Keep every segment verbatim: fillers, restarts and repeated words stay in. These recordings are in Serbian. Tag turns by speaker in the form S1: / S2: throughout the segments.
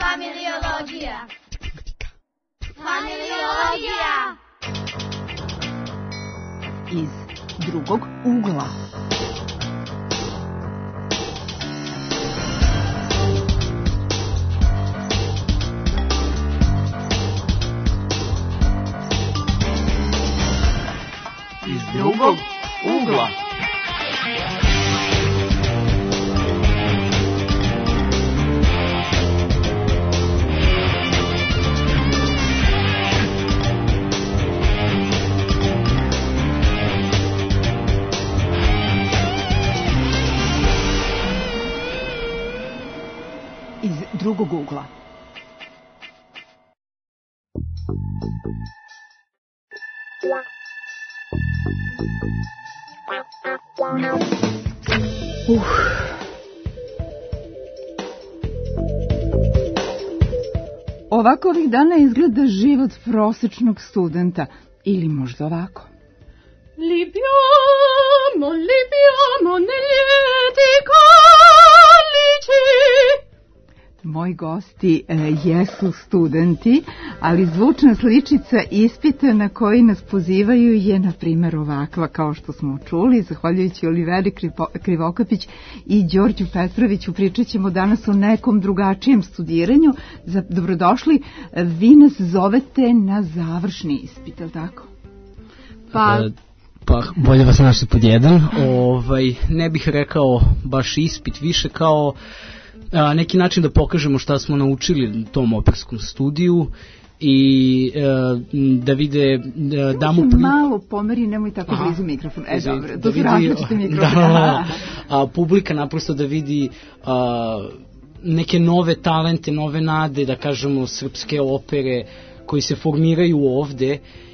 S1: Familiologija. Familiologija.
S2: Iz drugog ugla.
S3: Iz drugog ugla.
S2: Iz drugog ugla. Uh. Ovako ovih dana izgleda život prosečnog studenta. Ili možda ovako.
S4: Libiamo, libiamo negli colici.
S2: Moji gosti e, jesu studenti, ali zvučna sličica ispita na koji nas pozivaju je, na primjer, ovakva, kao što smo čuli, zahvaljujući Oliveri Krivokapić i Đorđu Petroviću. Pričat ćemo danas o nekom drugačijem studiranju. Za, dobrodošli, vi nas zovete na završni ispit, ali tako?
S3: Pa... Pa bolje vas našli pod jedan. Ovaj, ne bih rekao baš ispit, više kao a, neki način da pokažemo šta smo naučili u tom operskom studiju i a, da vide, da damo...
S2: Pri... Malo pomeri, nemoj tako Aha. blizu mikrofon. E, da, dobro, da, da različite mikrofon.
S3: Da, da, a, publika naprosto da vidi a, neke nove talente, nove nade, da kažemo, srpske opere koji se formiraju ovde.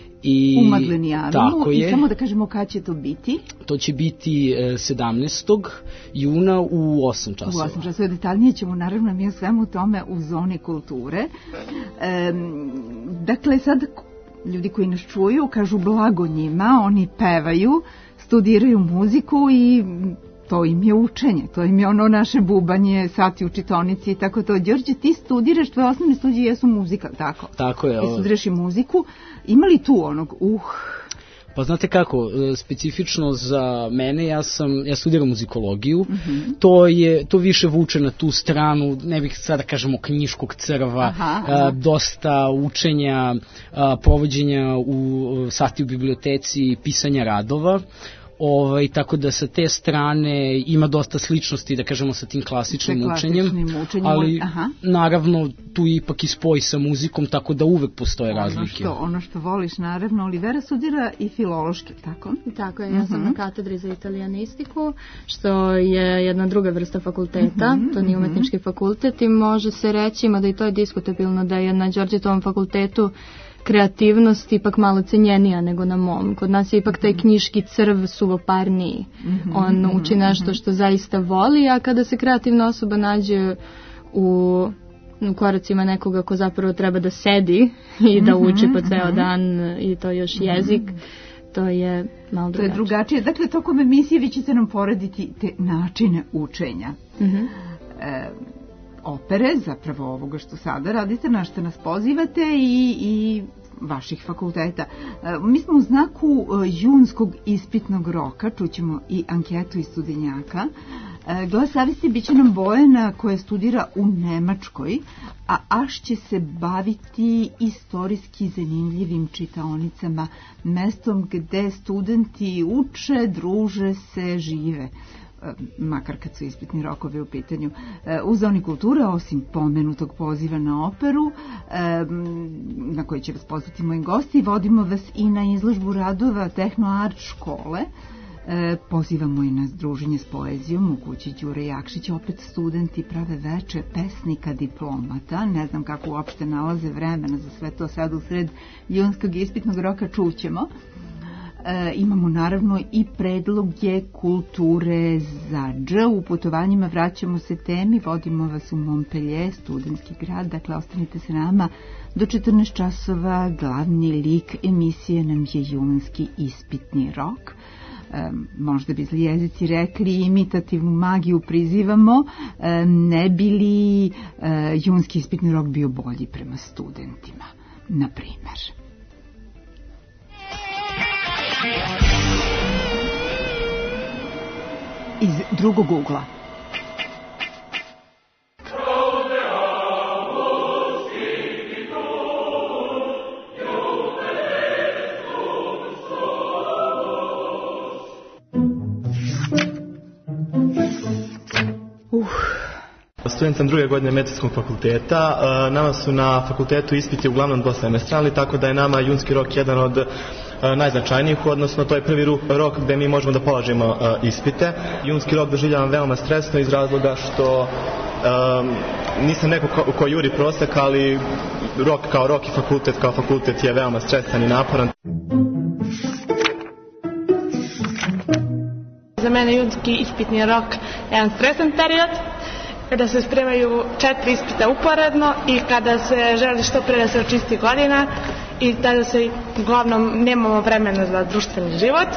S3: I,
S2: u Maglenijanu, i samo da kažemo kada će to biti?
S3: To će biti e, sedamnaestog juna u osam časova.
S2: U osam časova, detaljnije ćemo naravno mi o svemu tome u zoni kulture. E, dakle, sad ljudi koji nas čuju kažu blago njima, oni pevaju, studiraju muziku i to im je učenje, to im je ono naše bubanje, sati u čitonici i tako to. Đorđe, ti studiraš, tvoje osnovne studije jesu muzika, tako?
S3: Tako je.
S2: Ti studiraš i muziku. Ima li tu onog, uh...
S3: Pa znate kako, specifično za mene, ja sam, ja studiram muzikologiju, mm-hmm. to je, to više vuče na tu stranu, ne bih sada kažemo knjiškog crva, aha, aha. A, dosta učenja, a, provođenja u sati u biblioteci, pisanja radova. Ovaj, tako da sa te strane ima dosta sličnosti, da kažemo, sa tim klasičnim učenjem, učenjem, ali aha. naravno tu ipak i spoj sa muzikom, tako da uvek postoje ono razlike.
S2: Što, ono što voliš, naravno. Olivera studira i filološki, tako?
S4: Tako je, ja uh-huh. sam na katedri za italijanistiku, što je jedna druga vrsta fakulteta, uh-huh, to nije umetnički uh-huh. fakultet i može se reći, mada i to je diskutabilno, da je na Đorđetovom fakultetu kreativnost ipak malo cenjenija nego na mom. Kod nas je ipak taj knjiški crv suvoparniji. Mm-hmm, On uči nešto što zaista voli, a kada se kreativna osoba nađe u, u koracima nekoga ko zapravo treba da sedi i da uči po ceo dan i to još jezik, to je malo drugačije. To je drugačije.
S2: Dakle, tokom emisije vi ćete nam porediti te načine učenja. Mm-hmm. E, opere, zapravo ovoga što sada radite, na što nas pozivate i, i vaših fakulteta. Mi smo u znaku junskog ispitnog roka, čućemo i anketu iz studenjaka. Glas savjesti bit će nam Bojana koja studira u Nemačkoj, a Aš će se baviti istorijski zanimljivim čitaonicama, mestom gde studenti uče, druže se, žive, makar kad su ispitni rokovi u pitanju. U zoni kulture, osim pomenutog poziva na operu, na koji će vas pozvati moji gosti, vodimo vas i na izložbu radova Tehnoart škole. Pozivamo i na druženje s poezijom u kući Đure Jakšića. Opet studenti prave veče pesnika diplomata. Ne znam kako uopšte nalaze vremena za sve to sad u sred junskog ispitnog roka, čućemo. E, imamo naravno i predloge kulture za dž. U putovanjima vraćamo se temi, vodimo vas u Montpellier, studentski grad, dakle ostanite se nama do četrnaest časova. Glavni lik emisije nam je junski ispitni rok. možda bi zli jezici rekli, imitativnu magiju prizivamo, ne bi li junski ispitni rok bio bolji prema studentima, na primer. Iz drugog ugla.
S1: Student sam druge godine medicinskog fakulteta. Nama su na fakultetu ispiti uglavnom dvosemestralni, tako da je nama junski rok jedan od najznačajnijih, odnosno to je prvi rok gde mi možemo da polažemo ispite. Junski rok doživljavam veoma stresno iz razloga što um, nisam neko ko, ko juri prosek, ali rok kao rok i fakultet kao fakultet je veoma stresan i naporan.
S5: Za mene junski ispitni rok je jedan stresan period, kada se spremaju četiri ispita uporedno i kada se želi što pre da se očisti godina i tada se uglavnom nemamo vremena za društveni život.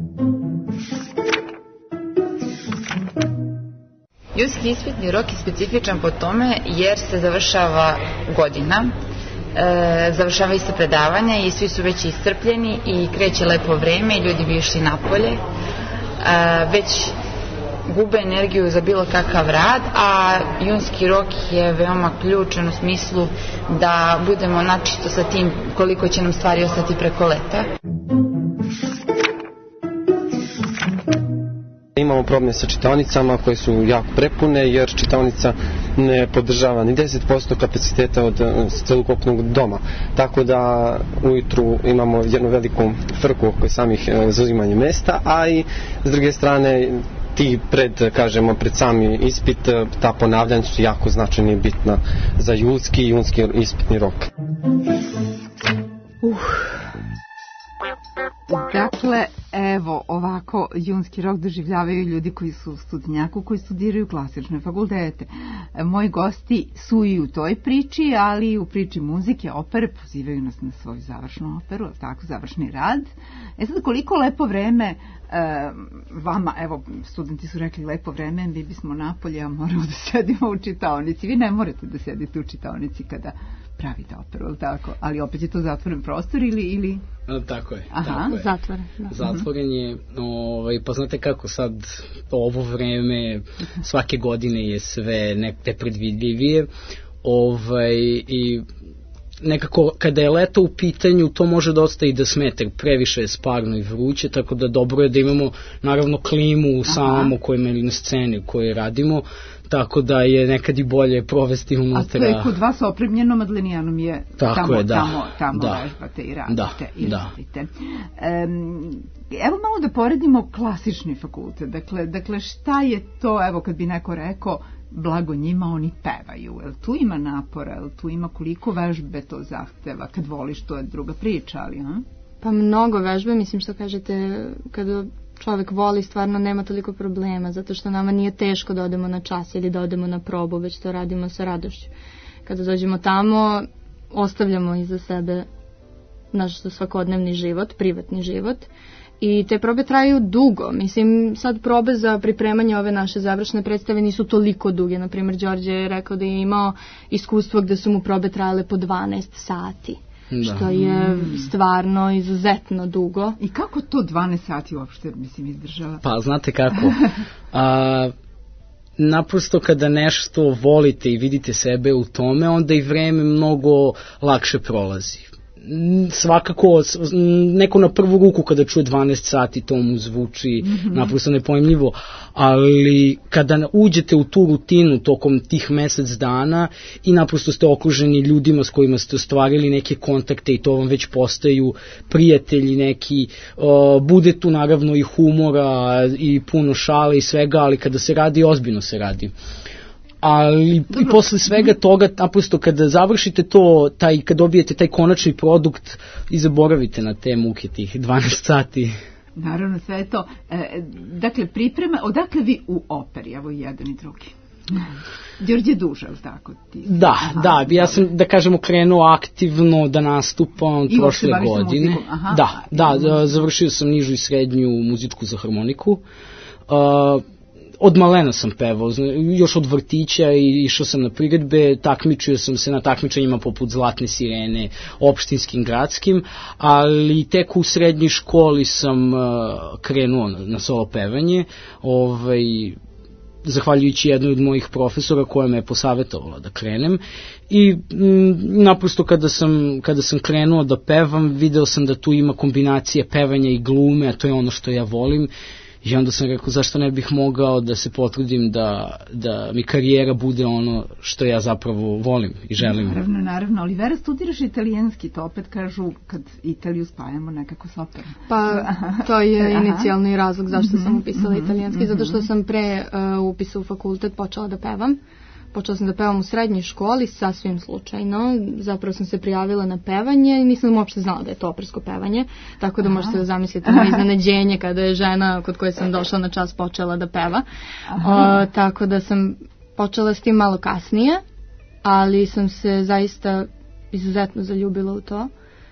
S6: Junski ispitni rok je specifičan po tome jer se završava godina, e, završavaju se predavanja i svi su već iscrpljeni i kreće lepo vreme i ljudi bi išli napolje. E, već gube energiju za bilo kakav rad, a junski rok je veoma ključan u smislu da budemo načisto sa tim koliko će nam stvari ostati preko leta.
S7: Imamo probleme sa čitaonicama koje su jako prepune jer čitaonica ne podržava ni deset posto kapaciteta od celokupnog doma. Tako da ujutru imamo jednu veliku frku oko samih zauzimanja mesta, a i s druge strane ti pred, kažemo, pred sami ispit, ta ponavljanja su jako značajna i bitna za julski i junski ispitni rok.
S2: Uh. Dakle, evo, ovako junski rok doživljavaju ljudi koji su u studnjaku, koji studiraju klasične fakultete. Moji gosti su i u toj priči, ali i u priči muzike, opere, pozivaju nas na svoju završnu operu, tako, završni rad. E sad, koliko lepo vreme e, vama, evo, studenti su rekli lepo vreme, mi bismo napolje, a moramo da sedimo u čitaonici. Vi ne morate da sedite u čitaonici kada pravite operu, ali tako? Ali opet je to zatvoren prostor ili... ili...
S3: Tako je.
S2: Aha,
S3: tako je.
S2: zatvoren. Da.
S3: Zatvoren je, ovaj, pa znate kako sad ovo vreme svake godine je sve nekde predvidljivije, ovaj, i nekako kada je leto u pitanju to može dosta i da smete, previše je sparno i vruće, tako da dobro je da imamo naravno klimu u samom kojima ili na sceni u kojoj radimo, tako da je nekad i bolje provesti unutra.
S2: A to je kod vas opremljeno, Madlenijanom je
S3: tako
S2: tamo,
S3: je, da,
S2: tamo, tamo
S3: da,
S2: vežbate i radite.
S3: Da,
S2: i
S3: da.
S2: radite. Um, evo malo da poredimo klasični fakultet. Dakle, dakle, šta je to, evo kad bi neko rekao, blago njima, oni pevaju. Jel tu ima napora, jel tu ima koliko vežbe to zahteva? Kad voliš, to je druga priča, ali... Ha?
S4: Pa mnogo vežbe, mislim što kažete, kada čovjek voli, stvarno nema toliko problema, zato što nama nije teško da odemo na čas ili da odemo na probu, već to radimo sa radošću. Kada dođemo tamo, ostavljamo iza sebe naš svakodnevni život, privatni život, i te probe traju dugo. Mislim, sad probe za pripremanje ove naše završne predstave nisu toliko duge. Naprimjer, Đorđe je rekao da je imao iskustvo gde su mu probe trajale po dvanaest sati. Da. Što je stvarno izuzetno dugo.
S2: I kako to dvanaest sati uopšte, mislim, izdržava?
S3: Pa, znate kako? A, naprosto kada nešto volite i vidite sebe u tome, onda i vreme mnogo lakše prolazi. Svakako, neko na prvu ruku kada čuje dvanaest sati, to mu zvuči mm-hmm. naprosto nepojmljivo, ali kada uđete u tu rutinu tokom tih mesec dana i naprosto ste okruženi ljudima s kojima ste ostvarili neke kontakte i to vam već postaju prijatelji neki, uh, bude tu naravno i humora i puno šale i svega, ali kada se radi, ozbiljno se radi. Ali dobro. I posle svega toga, naprosto kada završite to, taj, kad dobijete taj konačni produkt i zaboravite na te muke tih dvanaest sati.
S2: Naravno, sve je to. E, dakle, priprema, odakle vi u operi, evo i jedan i drugi? Đorđe Duža, tako ti?
S3: Da, aha, da, ja sam, da kažemo, krenuo aktivno da nastupam prošle godine. Aha, da, da, da, završio sam nižu i srednju muzičku za harmoniku. Uh, od malena sam pevao, još od vrtića i išao sam na priredbe, takmičio sam se na takmičenjima poput Zlatne sirene, opštinskim, gradskim, ali tek u srednjoj školi sam uh, krenuo na, na solo pevanje, ovaj, zahvaljujući jednoj od mojih profesora koja me je posavetovala da krenem i m, naprosto kada sam, kada sam krenuo da pevam, video sam da tu ima kombinacije pevanja i glume, a to je ono što ja volim. I onda sam rekao, zašto ne bih mogao da se potrudim da, da mi karijera bude ono što ja zapravo volim i želim.
S2: Naravno, naravno. Olivera, studiraš italijanski, to opet kažu kad Italiju spajamo nekako s operom.
S4: Pa, to je inicijalni razlog zašto mm-hmm, sam upisala mm-hmm, italijanski, mm-hmm. zato što sam pre uh, upisa u fakultet počela da pevam. Počela sam da pevam u srednjoj školi, sasvim slučajno. Zapravo sam se prijavila na pevanje i nisam uopšte znala da je to opersko pevanje. Tako da možete da zamislite moje iznenađenje kada je žena kod koje sam došla na čas počela da peva. O, tako da sam počela s tim malo kasnije, ali sam se zaista izuzetno zaljubila u to.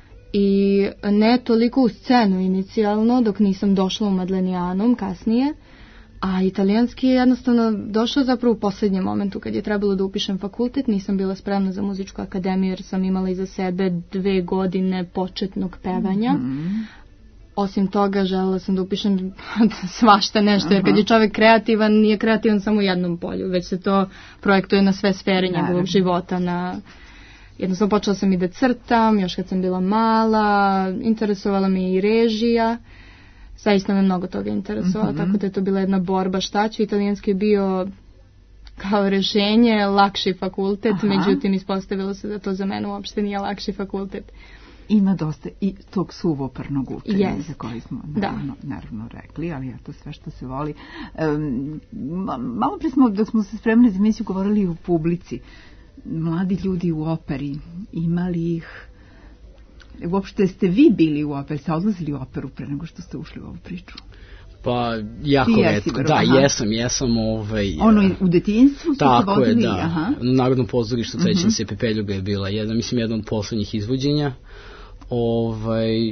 S4: I ne toliko u scenu inicijalno, dok nisam došla u Madlenijanum kasnije. A italijanski je jednostavno došao zapravo u posljednjem momentu kad je trebalo da upišem fakultet. Nisam bila spremna za muzičku akademiju jer sam imala iza sebe dve godine početnog pevanja. Mm-hmm. Osim toga želela sam da upišem svašta nešto, jer kad je čovjek kreativan, nije kreativan samo u jednom polju, već se to projektuje na sve sfere njegovog života. Na... Jednostavno počela sam i da crtam, još kad sam bila mala, interesovala me i režija. Zaista me mnogo toga interesovalo, mm-hmm. tako da je to bila jedna borba šta ću. Italijanski je bio kao rešenje lakši fakultet, aha. međutim ispostavilo se da to za mene uopšte nije lakši fakultet.
S2: Ima dosta i tog suvoparnog učenja
S4: yes.
S2: za koji smo naravno, naravno rekli, ali ja to sve što se voli. Um, malo pre smo, dok smo se spremili za emisiju, govorili o publici. Mladi ljudi u operi, imali ih... Uopšte ste vi bili u operi, ste odlazili u operu pre nego što ste ušli u ovu priču?
S3: Pa, jako retko. Da, aha. jesam, jesam. Ovaj,
S2: ono u detinjstvu su
S3: tako
S2: se vodili?
S3: Je, da.
S2: Aha.
S3: Na Narodnom pozorištu, sećam uh-huh. se, Pepeljuga je bila jedna, mislim, jedna od poslednjih izvođenja. Ovaj...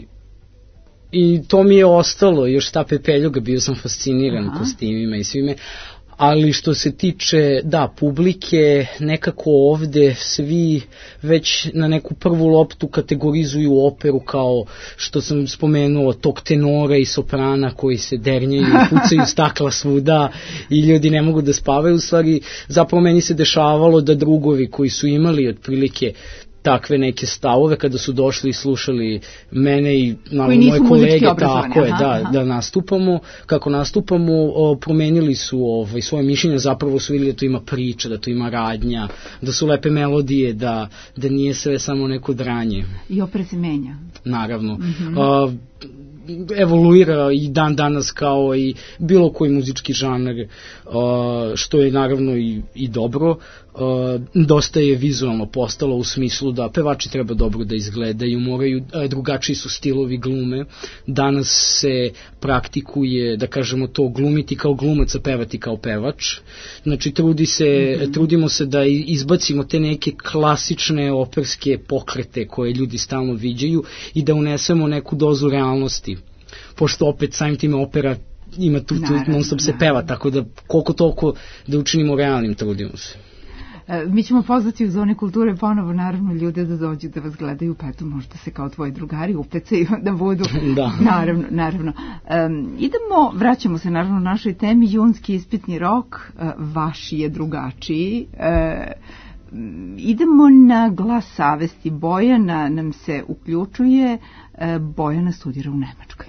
S3: I to mi je ostalo, još ta Pepeljuga, bio sam fasciniran aha. kostimima i svime. Ali što se tiče, da, publike, nekako ovde svi već na neku prvu loptu kategorizuju operu kao što sam spomenuo, tog tenora i soprana koji se dernjaju, pucaju stakla svuda i ljudi ne mogu da spavaju. U stvari, zapravo meni se dešavalo da drugovi koji su imali otprilike takve neke stavove kada su došli i slušali mene i naravno moje kolege, tako je, da, aha. da nastupamo, kako nastupamo, o, promenili su ovaj, svoje mišljenje, zapravo su vidjeli da to ima priča, da to ima radnja, da su lepe melodije, da, da nije sve samo neko dranje.
S2: I opera se menja.
S3: Naravno. Mm-hmm. A, evoluira i dan danas kao i bilo koji muzički žanar, što je naravno i, i dobro. Dosta je vizualno postalo u smislu da pevači treba dobro da izgledaju, moraju, drugačiji su stilovi glume. Danas se praktikuje, da kažemo to, glumiti kao glumac, a pevati kao pevač. Znači trudi se, mm-hmm. trudimo se da izbacimo te neke klasične operske pokrete koje ljudi stalno viđaju i da unesemo neku dozu realnosti. Pošto opet samim time opera ima tu, tu non stop se peva, tako da koliko toliko da učinimo realnim, trudimo se.
S2: E, mi ćemo pozvati u Zoni kulture ponovo naravno ljude da dođu da vas gledaju, pa eto možda se kao tvoji drugari upecaju da budu.
S3: Da.
S2: Naravno, naravno. E, idemo, vraćamo se naravno našoj temi, junski ispitni rok, e, vaš je drugačiji. E, idemo na Glas savesti. Bojana nam se uključuje, e, Bojana studira u Nemačkoj.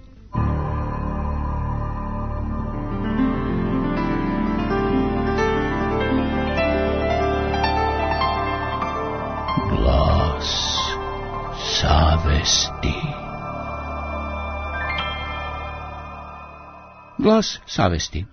S8: Glas savesti. Glas savesti.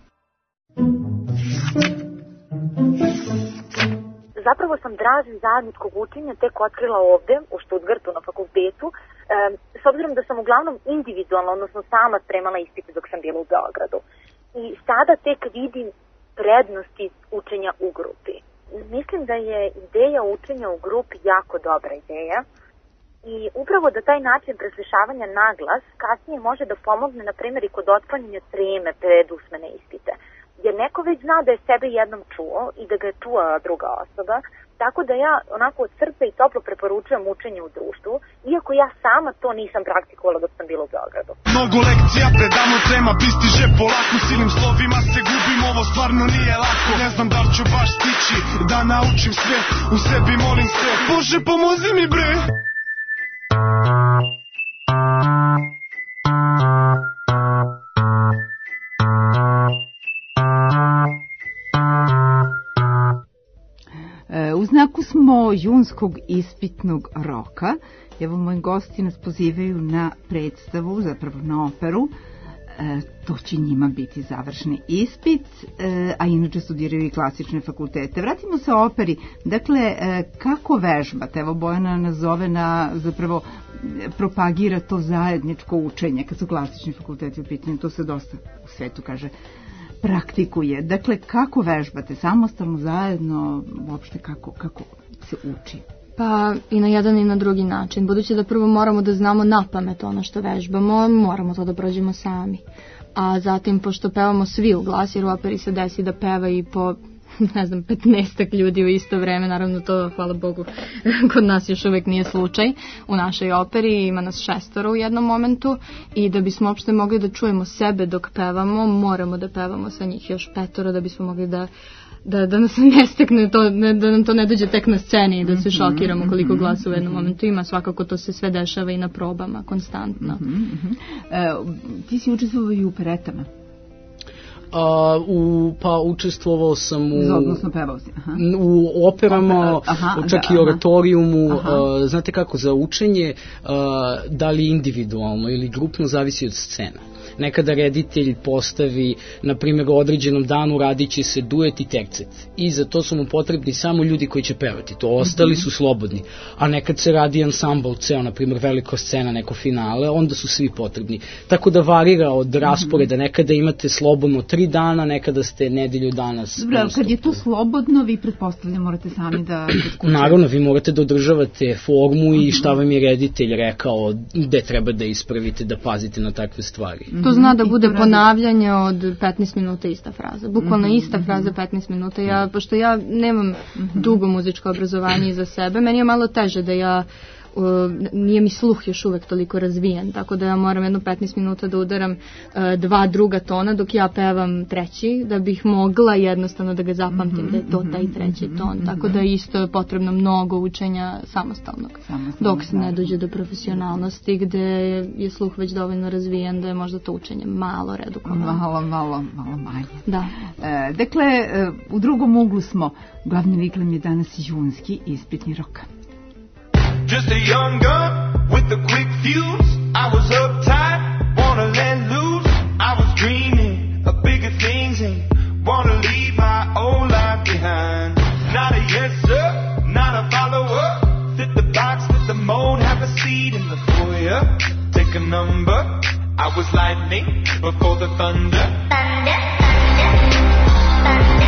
S9: Zapravo sam draži zajedničkog učenja tek otkrila ovde, u Stuttgartu na fakultetu, e, s obzirom da sam uglavnom individualno, odnosno sama spremala ispite dok sam bila u Beogradu. I sada tek vidim prednosti učenja u grupi. Mislim da je ideja učenja u grupi jako dobra ideja i upravo da taj način preslišavanja na glas kasnije može da pomogne, na primjer, i kod otklanjanja treme pred usmene ispite. Jer neko već zna da je sebe jednom čuo i da ga je čula druga osoba, tako da ja onako od srca i toplo preporučujem učenje u društvu, iako ja sama to nisam praktikovala dok sam bila u Beogradu.
S10: Mnogo lekcija predamo, tema pristiže polako, silnim slovima se gubim, ovo stvarno nije lako. Ne znam da li ću baš stići da naučim sve, u sebi molim se, Bože pomozi mi bre!
S2: U znaku smo junskog ispitnog roka. Evo, moji gosti nas pozivaju na predstavu, zapravo na operu. E, to će njima biti završni ispit, e, a inače studiraju i klasične fakultete. Vratimo se o operi. Dakle, e, kako vežbate? Evo, Bojana nazove na, zapravo, propagira to zajedničko učenje, kad su klasični fakulteti u pitanju. To se dosta u svetu, kaže, praktikuje. Dakle, kako vežbate? Samostalno, zajedno, uopšte kako, kako se uči?
S4: Pa i na jedan i na drugi način. Budući da prvo moramo da znamo na pamet ono što vežbamo, moramo to da prođemo sami. A zatim, pošto pevamo svi u glas, jer u operi se desi da peva i po, ne znam, petnaestak ljudi u isto vreme, naravno to, hvala Bogu, kod nas još uvek nije slučaj. U našoj operi ima nas šestoro u jednom momentu i da bismo uopšte mogli da čujemo sebe dok pevamo, moramo da pevamo sa njih još petoro da bismo mogli da Da, da nas ne stekne to, ne, da nam to ne dođe tek na sceni i da se šokiramo koliko glasa u jednom momentu ima. Svakako to se sve dešava i na probama, konstantno.
S2: Mm-hmm. E, ti si učestvovao i u operetama?
S3: Uh, u, pa učestvovao sam u,
S2: odnosno pevao si. Aha.
S3: U operama, aha, čak da, i oratorijumu. Uh, znate kako, za učenje uh, da li individualno ili grupno zavisi od scena. Nekada reditelj postavi, na primjer, u određenom danu radit će se duet i tercet i za to su mu potrebni samo ljudi koji će pevati, to ostali su slobodni, a nekad se radi ansambl ceo, na primjer velika scena, neko finale, onda su svi potrebni, tako da varira od rasporeda, nekada imate slobodno tri dana, nekada ste nedelju dana.
S2: Dobro, kad je to slobodno, vi pretpostavljam morate sami da...
S3: Naravno, vi morate da održavate formu i šta vam je reditelj rekao, gde treba da ispravite, da pazite na takve stvari.
S4: To zna da bude ponavljanje od petnaest minuta ista fraza. Bukvalno ista fraza petnaest minuta. Ja, pošto ja nemam dugo muzičko obrazovanje iza sebe, meni je malo teže da ja Uh, nije mi sluh još uvek toliko razvijen, tako da ja moram jedno petnaest minuta da udaram uh, dva druga tona dok ja pevam treći, da bih mogla jednostavno da ga zapamtim da je to taj treći ton, tako da isto je potrebno mnogo učenja samostalnog, dok se ne dođe do profesionalnosti gde je sluh već dovoljno razvijen da je možda to učenje malo redukovano.
S2: Malo, malo, malo manje.
S4: Da.
S2: E, dakle, u drugom uglu smo, glavni viklam je danas junski ispitni rok.
S10: Just a young gun with a quick fuse. I was uptight, wanna let loose. I was dreaming of bigger things and wanna leave my old life behind. Not a yes sir, not a follower. Fit the box, fit the mold, have a seat in the foyer. Take a number. I was lightning before the thunder. Thunder, thunder, thunder.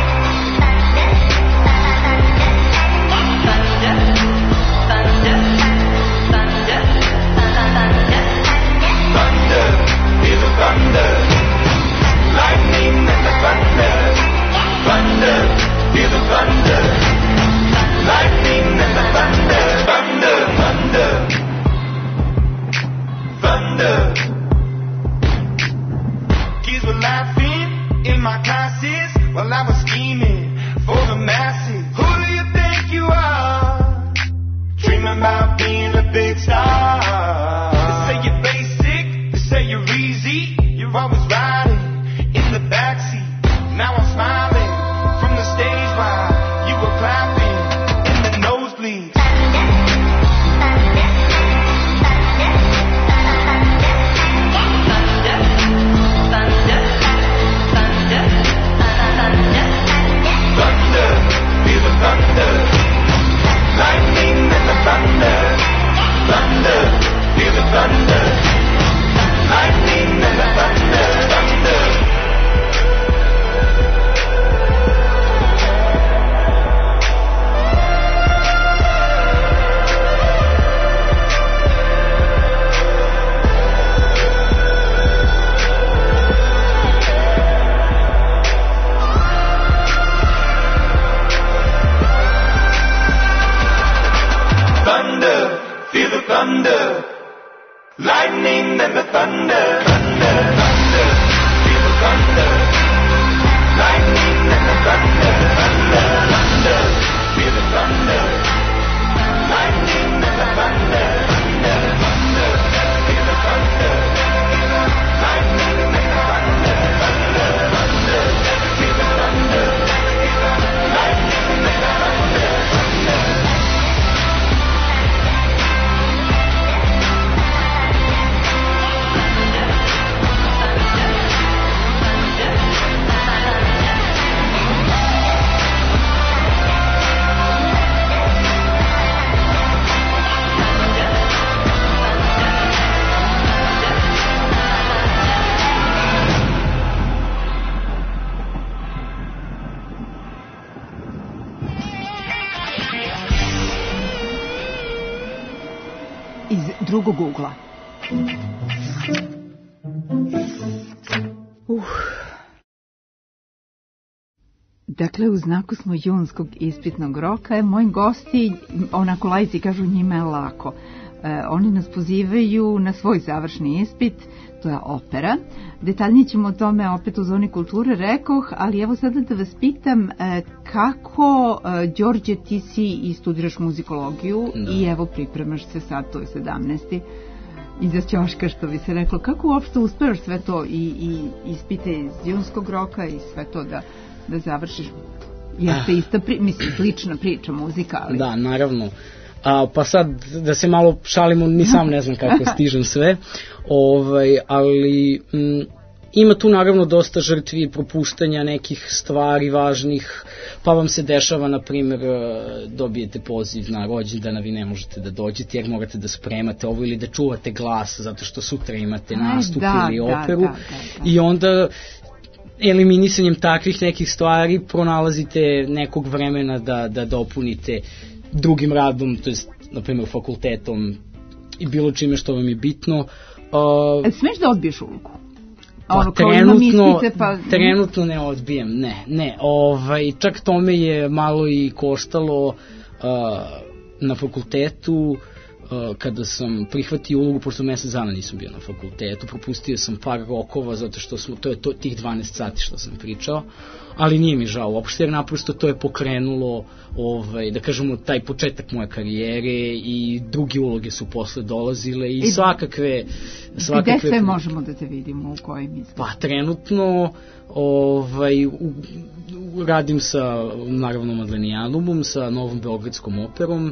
S10: Thunder, lightning and the thunder, thunder, hear the thunder, lightning and the thunder, thunder, thunder, thunder. Kids were laughing in my classes while I was scheming for the masses. Who do you think you are? Dreaming about being a big star. They say you're basic, they say you're easy. I was riding in the backseat. Now I'm smiling from the stage while you were clapping in the nosebleeds. Thunder, thunder, thunder, thunder, thunder, thunder, thunder, thunder, thunder.
S2: iz drugog ugla. Uh. Dakle, u znaku smo junskog ispitnog roka. Moji gosti, onako laici kažu, njima je lako. E, oni nas pozivaju na svoj završni ispit, to je opera. Detaljnije ćemo o tome opet u zoni kulture, rekoh, ali evo sada da vas pitam e, kako, e, Đorđe, ti si i studiraš muzikologiju da. I evo pripremaš se sad, to je sedamnaesti iza ćoška, što bi se reklo. Kako uopšte uspevaš sve to i, i ispite iz junskog roka i sve to da, da završiš? Jeste ista, pri, mislim, slična priča, muzika, ali...
S3: Da, naravno. A, pa sad, da se malo šalimo, ni sam ne znam kako stižem sve, ovaj, ali m, ima tu naravno dosta žrtvi i propuštanja nekih stvari važnih, pa vam se dešava, na primjer, dobijete poziv na rođendan, a vi ne možete da dođete jer morate da spremate ovo ili da čuvate glas zato što sutra imate nastup da, ili operu da, da, da, da. I onda eliminisanjem takvih nekih stvari pronalazite nekog vremena da, da dopunite drugim radom, to je na primjer fakultetom i bilo čime što vam je bitno. Uh,
S2: e, smeš da odbiješ ulogu?
S3: Pa ono, trenutno, ispite, pa... trenutno ne odbijem, ne, ne, ovaj, čak to me je malo i koštalo uh, na fakultetu, uh, kada sam prihvatio ulogu, pošto mesec dana nisam bio na fakultetu, propustio sam par rokova, zato što smo, to je to, tih dvanaest sati što sam pričao, ali nije mi žao uopšte, jer naprosto to je pokrenulo, ovaj, da kažemo, taj početak moje karijere i druge uloge su posle dolazile i, I svakakve... svakakve
S2: gde sve možemo da te vidimo, u kojim izgledima?
S3: Pa trenutno ovaj, u, u, radim sa, naravno, Madlenijanumom, sa Novom Beogradskom operom.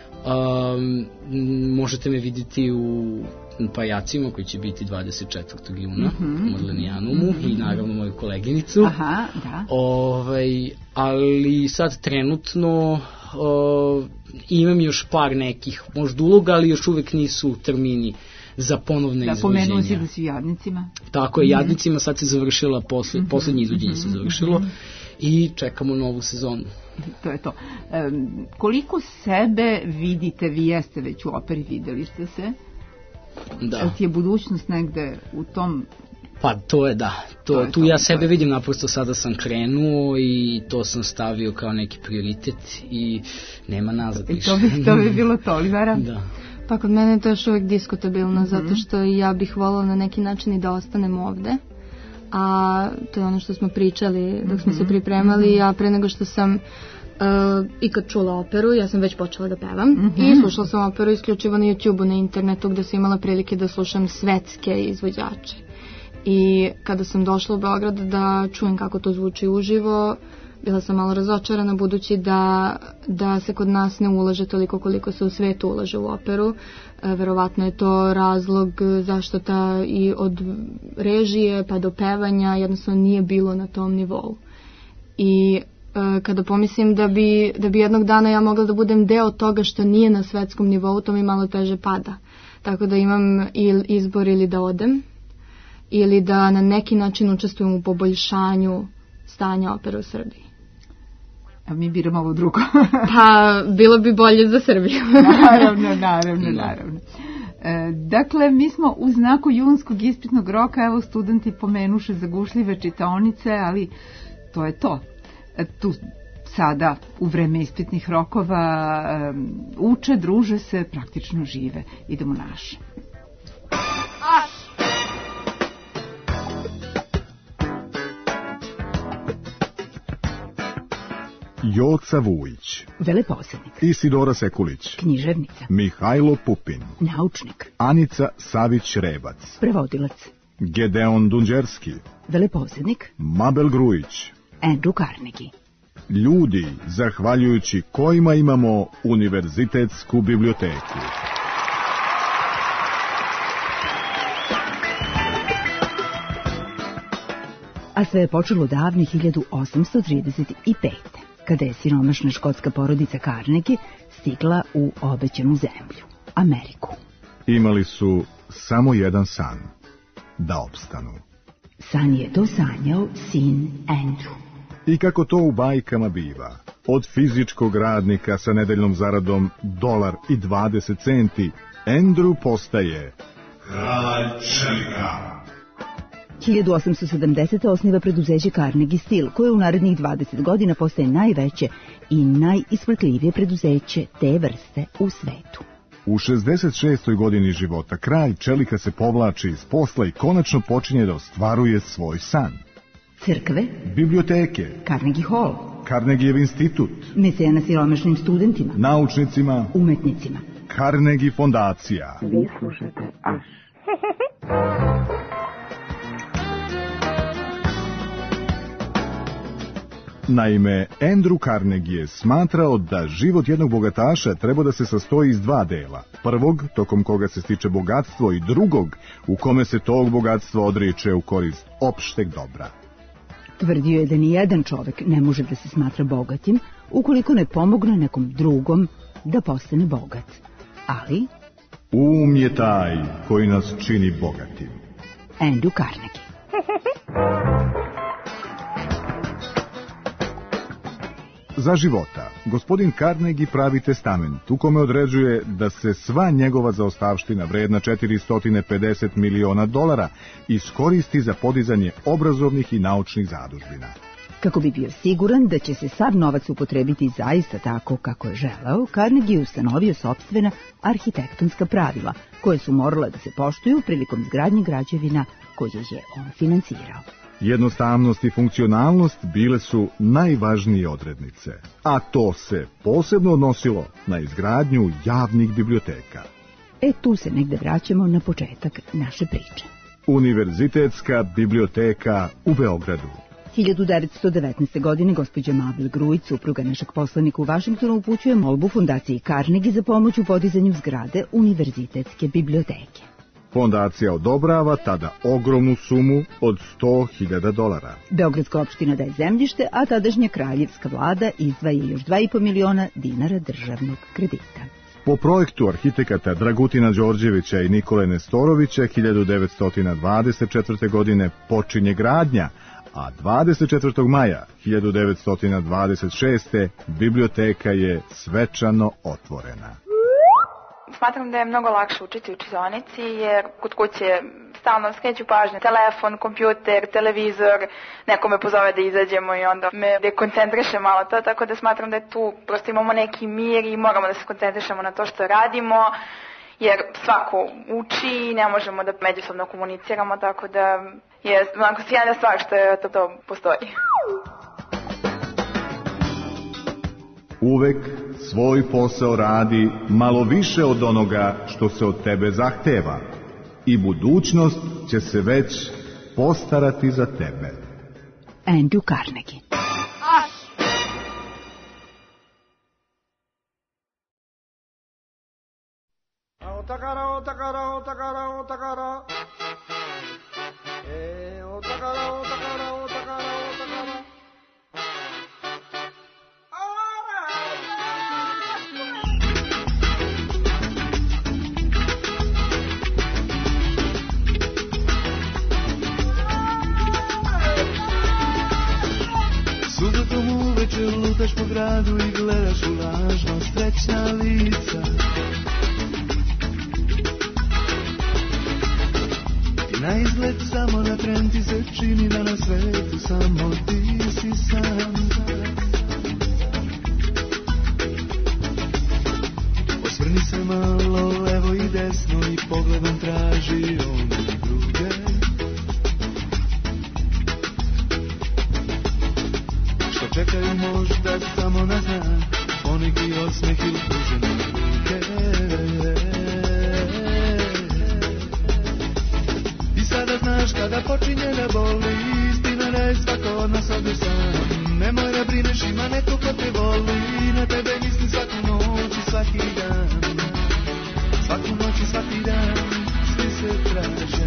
S3: Um, možete me vidjeti u Pajacima koji će biti dvadeset četvrtog juna mm-hmm. u Madlenijanumu mm-hmm. i naravno moju koleginicu.
S2: Aha, da.
S3: Ovaj, ali sad trenutno uh, imam još par nekih možda uloga, ali još uvek nisu termini za ponovne da, izvođenja. Da, pomenuo
S2: si da si u Jadnicima.
S3: Tako je, Jadnicima sad se završila, posle, mm-hmm. poslednje izvođenje mm-hmm. se završilo mm-hmm. i čekamo novu sezonu.
S2: To je to. E, koliko sebe vidite, vi jeste već u operi, videli ste se?
S3: Da.
S2: Jel ti je budućnost negde u tom...
S3: Pa to je da, to, to je tu to, ja sebe vidim, naprosto sada sam krenuo i to sam stavio kao neki prioritet i nema nazad više.
S2: To bi, to bi bilo to, Olivera?
S3: Da.
S4: Pa kod mene je to još uvijek diskutabilno, mm-hmm. zato što ja bih voljela na neki način i da ostanem ovde. A to je ono što smo pričali dok smo se pripremali, ja pre nego što sam uh, ikad čula operu, ja sam već počela da pevam mm-hmm. i slušala sam operu isključivo na YouTubeu, na internetu, gde sam imala prilike da slušam svetske izvođače. I kada sam došla u Beograd da čujem kako to zvuči uživo, bila sam malo razočarana budući da, da se kod nas ne ulaže toliko koliko se u svetu ulaže u operu. E, verovatno je to razlog zašto ta i od režije pa do pevanja jednostavno nije bilo na tom nivou. I e, kada pomislim da bi, da bi jednog dana ja mogla da budem deo toga što nije na svetskom nivou, to mi malo teže pada. Tako da imam il izbor ili da odem, ili da na neki način učestvujem u poboljšanju stanja opere u Srbiji.
S2: A mi biramo ovo drugo.
S4: Pa, bilo bi bolje za Srbiju.
S2: Naravno, naravno, naravno. E, dakle, mi smo u znaku junskog ispitnog roka, evo studenti pomenuše zagušljive čitaonice, ali to je to. E, tu sada u vreme ispitnih rokova e, uče, druže se, praktično žive. Idemo naše.
S11: Joca Vujić,
S2: veleposednik,
S11: Isidora Sekulić,
S2: književnica,
S11: Mihajlo Pupin,
S2: naučnik,
S11: Anica Savić-Rebac,
S2: prevodilac,
S11: Gedeon Dunđerski,
S2: veleposednik,
S11: Mabel Grujić,
S2: Andrew Carnegie.
S11: Ljudi, zahvaljujući kojima imamo univerzitetsku biblioteku.
S2: A sve je počelo davne hiljadu osamsto trideset pete. kada je siromašna škotska porodica Carnegie stigla u obećanu zemlju, Ameriku.
S11: Imali su samo jedan san, da opstanu.
S2: San je to sanjao sin Andrew.
S11: I kako to u bajkama biva, od fizičkog radnika sa nedeljnom zaradom dolar i dvadeset centi Andrew postaje kralj čelika.
S12: hiljadu osamsto sedamdesete. osniva preduzeće Carnegie Steel, koje u narednih dvadeset godina postaje najveće i najisplatljivije preduzeće te vrste u svetu.
S11: U šezdeset šestoj godini života kralj čelika se povlači iz posla i konačno počinje da ostvaruje svoj san.
S12: Crkve,
S11: biblioteke,
S12: Carnegie Hall,
S11: Carnegiev institut,
S12: mecena siromašnim studentima,
S11: naučnicima,
S12: umetnicima,
S11: Carnegie fondacija.
S12: Vi slušate Aš.
S11: Naime, Andrew Carnegie je smatrao da život jednog bogataša treba da se sastoji iz dva dela. Prvog, tokom koga se stiče bogatstvo, i drugog, u kome se tog bogatstva odriče u korist opšteg dobra.
S12: Tvrdio je da ni jedan čovek ne može da se smatra bogatim ukoliko ne pomogne nekom drugom da postane bogat. Ali
S11: um je taj koji nas čini bogatim.
S12: Andrew Carnegie.
S11: Za života, gospodin Carnegie pravi testament u kome određuje da se sva njegova zaostavština vredna četiristo pedeset miliona dolara iskoristi za podizanje obrazovnih i naučnih zadužbina.
S12: Kako bi bio siguran da će se sav novac upotrebiti zaista tako kako je želeo, Carnegie je ustanovio sopstvena arhitektonska pravila, koje su morale da se poštuju prilikom izgradnje građevina koje je on finansirao.
S11: Jednostavnost i funkcionalnost bile su najvažnije odrednice, a to se posebno odnosilo na izgradnju javnih biblioteka.
S12: E tu se negde vraćamo na početak naše priče.
S11: Univerzitetska biblioteka u Beogradu.
S12: hiljadu devetsto devetnaeste. godine gospođa Mabel Grujić, supruga našeg poslanika u Vašingtonu, upućuje molbu fondaciji Carnegie za pomoć u podizanju zgrade Univerzitetske biblioteke.
S11: Fondacija odobrava tada ogromnu sumu od sto hiljada dolara.
S12: Beogradska opština daje zemljište, a tadašnja kraljevska vlada izdvaja još dva i po miliona dinara državnog kredita.
S11: Po projektu arhitekata Dragutina Đorđevića i Nikole Nestorovića hiljadu devetsto dvadeset četvrte. godine počinje gradnja, a dvadeset četvrtog maja hiljadu devetsto dvadeset šeste. biblioteka je svečano otvorena.
S13: Smatram da je mnogo lakše učiti u čionici jer kod kuće stalno skreću pažnju telefon, kompjuter, televizor, neko me pozove da izađemo i onda me dekoncentriše malo to, tako da smatram da je tu prosto imamo neki mir i moramo da se koncentrišemo na to što radimo, jer svako uči i ne možemo da međusobno komuniciramo, tako da je onako sjajna stvar što je to, to postoji.
S11: Uvek svoj posao radi malo više od onoga što se od tebe zahteva i budućnost će se već postarati za tebe.
S12: Andrew Carnegie.
S14: Otakara, otakara, otakara, otakara. E, otakara, otakara, otakara, otakara.
S10: Subotom uveče lutaš po gradu i gledaš u lažno srećna lica. I na izgled samo na tren ti se čini da na svetu samo ti si sam. Osvrni se malo levo i desno i pogledom traži ono druge. Čekaju možda samo na znak, poneki osmeh ili pružene ruke. I sada znaš kada počinje da boli, istina da je svako od nas ovdje sam. Nemoj da brineš, ima neko ko te voli, na tebe misli svaku noć i svaki dan. Svaku noć i svaki dan, svi se traže.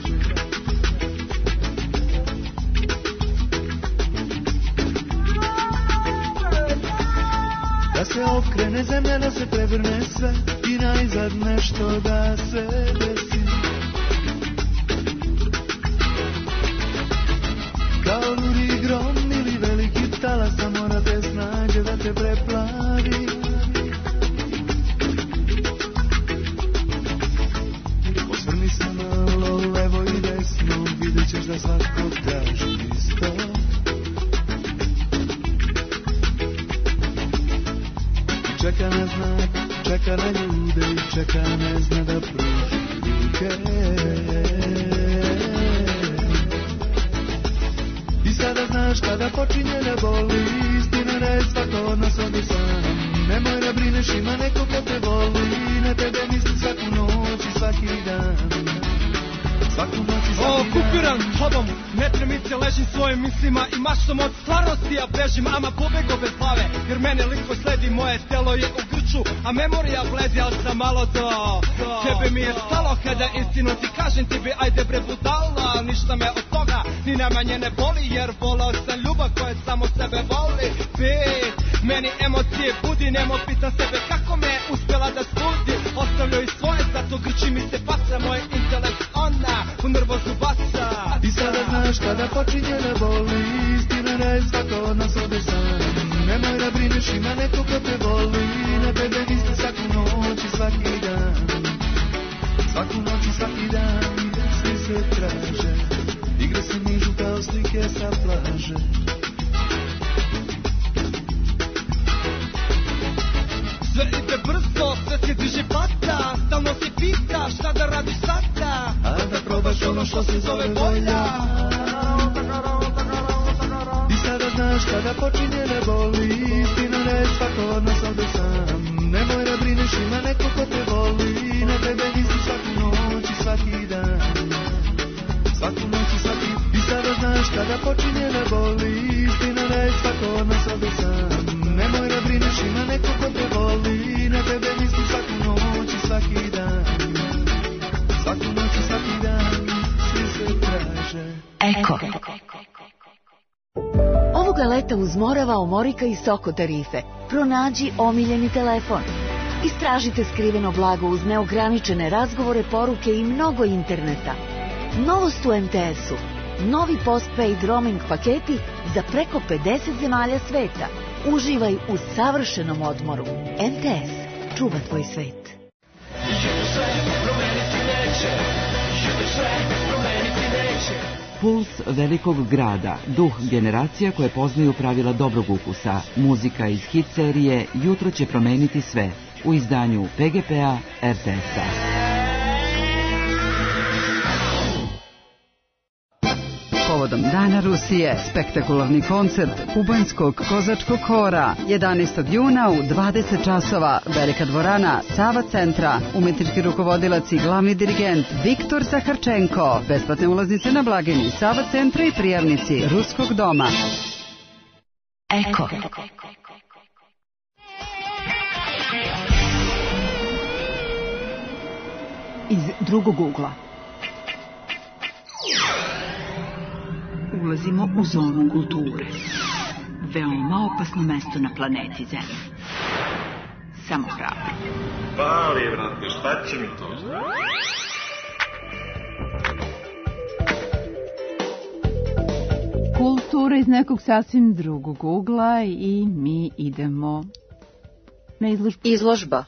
S10: Da se okrene zemlja, da se prevrne sve i najzad nešto da se desi. Kao ludi grom ili veliki talas, samo da te snađe da te preplavi.
S15: čeka na znak, čeka na ljude i čeka ne zna da pruži ruke. I sada znaš kada počinje da boli, istina da je svako od nas ovdje sam. Nemoj da brineš, ima neko ko te voli, na tebe misli svaku noć i svaki dan. Svaku noć i svaki dan.
S16: O, kupiran tobom, netremice ležim svojim mislima i maštom od stvarnosti ja bežim, ama pobego bez glave, jer mene lik tvoj sledi, moje telo je u grču, a memorija bledi, ali sam malo do, do tebe mi je stalo kada istinu ti kažem, ti bi ajde bre budala, ništa me od toga ni najmanje ne boli, jer volao sam ljubav koja samo sebe voli. Bit, meni emocije budi, nemo pita sebe kako me uspjela da studi, ostavljaju svoje, zato grči mi se paca, moj intelekt ona u nervozu baca.
S15: I sada znaš kada počinje da boli, istina da je svako od nas ovdje sam. Nemoj da brineš, ima neko ko te voli, na tebe misli svaku noć i svaki dan. Svaku noć i svaki dan, svi se traže, igre se nižu kao slike sa plaže.
S16: Sve ide brzo, sve se diže pata, stalno se pita šta da radiš sada,
S15: a da probaš ono što se zove volja. I sada znaš kada počinje da boli, istina da je svako od nas ovdje sam. Nemoj da brineš, ima neko ko te voli, na tebe misli svaku noć i svaki dan. Svaku noć i svaki dan. I sada znaš kada počinje da boli, istina da je svako od nas ovdje sam. Nemoj da brineš, ima neko ko te voli, na tebe misli svaku noć i svaki dan. Svaku noć i svaki dan, svi se traže.
S17: Eko. Ovoga leta uz Morava, Omorika i Soko tarife. Pronađi omiljeni telefon. Istražite skriveno blago uz neograničene razgovore, poruke i mnogo interneta. Novost u em te esu. Novi postpaid roaming paketi za preko pedeset zemalja sveta. Uživaj u savršenom odmoru. em te es. Čuva tvoj svet.
S18: Puls velikog grada, duh generacija koje poznaju pravila dobrog ukusa, muzika iz hit serije Jutro će promeniti sve, u izdanju pe ge pe-a er te es-a.
S19: Povodom Dana Rusije, spektakularni koncert kubanskog kozačkog hora, jedanaestog juna u dvadeset časova, Velika dvorana, Sava centra, umetnički rukovodilac i glavni dirigent Viktor Zaharčenko, besplatne ulaznice na blagajni Sava centra i prijavnici Ruskog doma.
S17: Eko.
S2: Iz drugog ugla. Ulazimo u zonu kulture. Veoma opasno mesto na planeti Zemlji. Samo hrabro.
S20: Pali, brate, šta će mi to?
S2: Kultura iz nekog sasvim drugog ugla i mi idemo na izložbu.
S17: Izložba.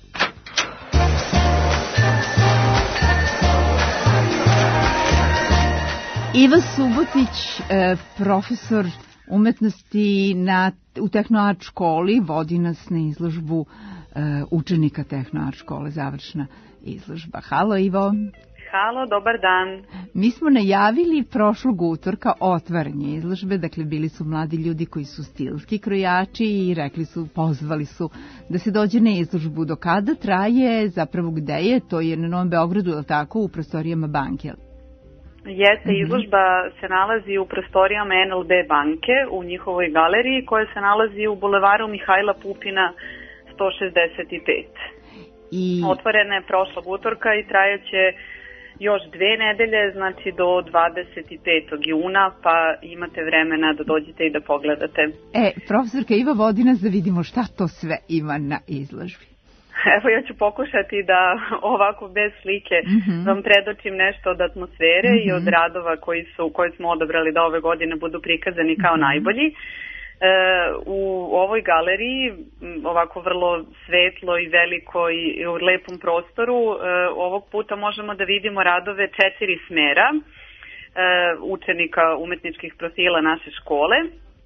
S2: Iva Subotić, profesor umetnosti na, u Tehnoart školi, vodi nas na izložbu učenika Tehnoart škole, završna izložba. Halo Ivo.
S21: Halo, dobar dan.
S2: Mi smo najavili prošlog utorka otvaranje izložbe, dakle bili su mladi ljudi koji su stilski krojači i rekli su, pozvali su da se dođe na izložbu. Do kada traje, zapravo gde je, to je na Novom Beogradu, ili tako, u prostorijama banke?
S21: Jeste, izložba se nalazi u prostorijama en el be banke, u njihovoj galeriji koja se nalazi u bulevaru Mihajla Pupina sto šezdeset pet.
S2: I...
S21: Otvorena je prošlog utorka i trajaće još dve nedelje, znači do dvadeset petog juna, pa imate vremena da dođete i da pogledate.
S2: E, profesorka Iva vodi nas da vidimo šta to sve ima na izložbi.
S21: Evo, ja ću pokušati da ovako bez slike mm-hmm. vam predočim nešto od atmosfere mm-hmm. i od radova koji su, koje smo odabrali da ove godine budu prikazani kao mm-hmm. najbolji. E, u ovoj galeriji, ovako vrlo svetlo i veliko i, i u lepom prostoru, e, ovog puta možemo da vidimo radove četiri smera e, učenika umetničkih profila naše škole.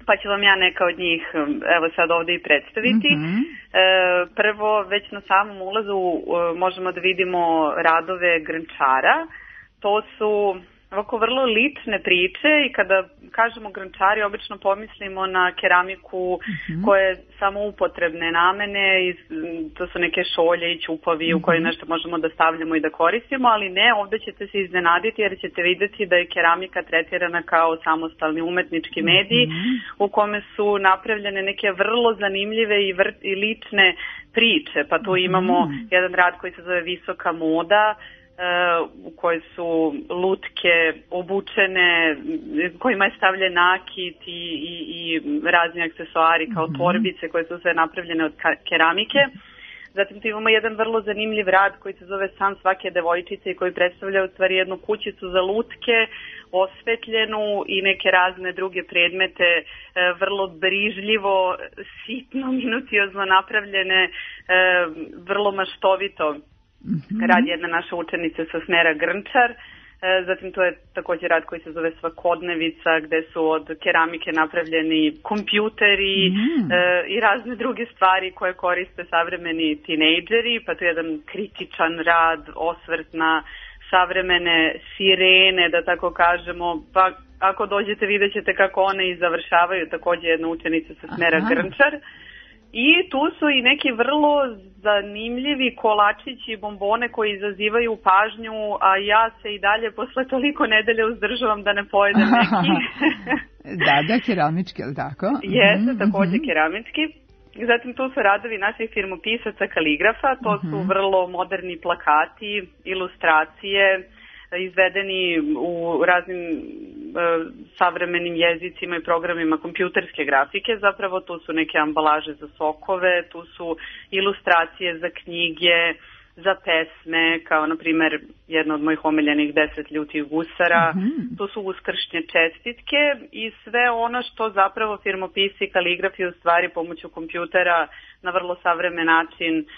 S21: pa ću vam ja neka od njih evo sad ovde i predstaviti. Mm-hmm. E, prvo, već na samom ulazu e, možemo da vidimo radove Grnčara. To su ovako vrlo lične priče i kada kažemo Grnčari obično pomislimo na keramiku mm-hmm. koja je samo upotrebne namene i to su neke šolje i ćupovi mm-hmm. u koje nešto možemo da stavljamo i da koristimo, ali ne, ovde ćete se iznenaditi jer ćete videti da je keramika tretirana kao samostalni umetnički medij mm-hmm. u kome su napravljene neke vrlo zanimljive i, vr i lične priče, pa tu imamo mm-hmm. jedan rad koji se zove Visoka moda, u kojoj su lutke obučene, kojima je stavljen nakit i, i, i razni aksesuari kao mm-hmm. torbice koje su sve napravljene od keramike. Zatim tu imamo jedan vrlo zanimljiv rad koji se zove San svake devojčice i koji predstavlja u stvari jednu kućicu za lutke, osvetljenu i neke razne druge predmete, vrlo brižljivo, sitno, minuciozno napravljene, vrlo maštovito. Mm-hmm. Rad jedna naša učenica sa smera Grnčar, e, zatim to je također rad koji se zove Svakodnevica gde su od keramike napravljeni kompjuteri mm-hmm. e, i razne druge stvari koje koriste savremeni tinejdžeri, pa to je jedan kritičan rad, osvrt na savremene sirene, da tako kažemo, pa ako dođete vidjet ćete kako one i završavaju, također jedna učenica sa smera Aha. Grnčar. I tu su i neki vrlo zanimljivi kolačići i bombone koji izazivaju pažnju, a ja se i dalje posle toliko nedelje uzdržavam da ne pojedem neki.
S2: Da, da, keramički, ali tako?
S21: Jeste,
S2: mm-hmm.
S21: također keramički. Zatim tu su radovi naših firmopisaca kaligrafa, to mm-hmm. su vrlo moderni plakati, ilustracije, izvedeni u raznim e, savremenim jezicima i programima kompjuterske grafike. Zapravo tu su neke ambalaže za sokove, tu su ilustracije za knjige, za pesme, kao na primjer jedna od mojih omiljenih deset ljutih gusara. Mm-hmm. Tu su uskršnje čestitke i sve ono što zapravo firmopisi i kaligrafi u stvari pomoću kompjutera na vrlo savremen način um,